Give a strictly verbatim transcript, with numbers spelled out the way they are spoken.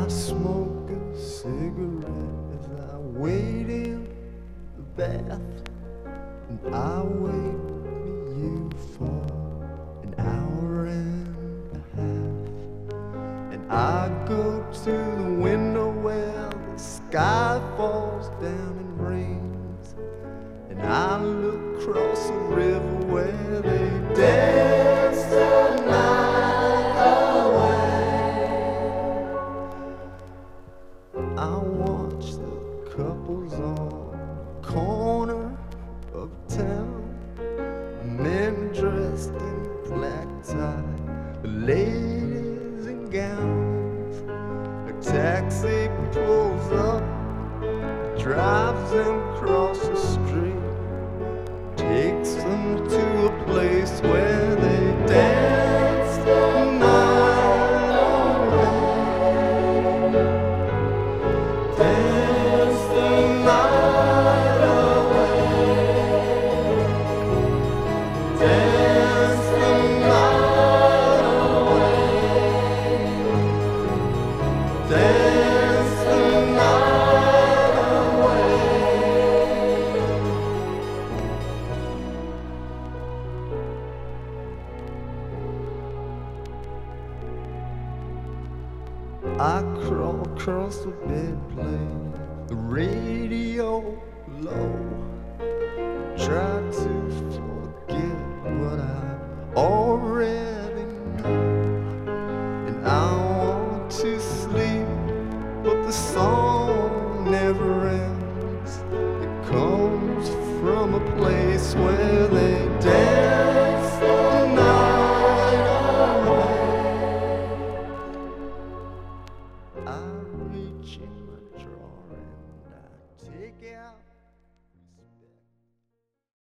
smoke a cigarette as I wait in the bath, and I wait for you for an hour and a half. And I go to the window where the sky falls down and rains, and I look across the river where they dance the night away. I watch the couples on the corner of town, men dressed in black tie, the ladies in gowns. A taxi pulls up, drives them across the street, takes them to a place where they dance the night away. Dance the night away. Dance the night away. Dance the night away. I crawl across the bed, play the radio low, try to forget what I already know. And I want to sleep, but the song never ends. It comes from a place where they dance the night away. I reach in my drawer and I take out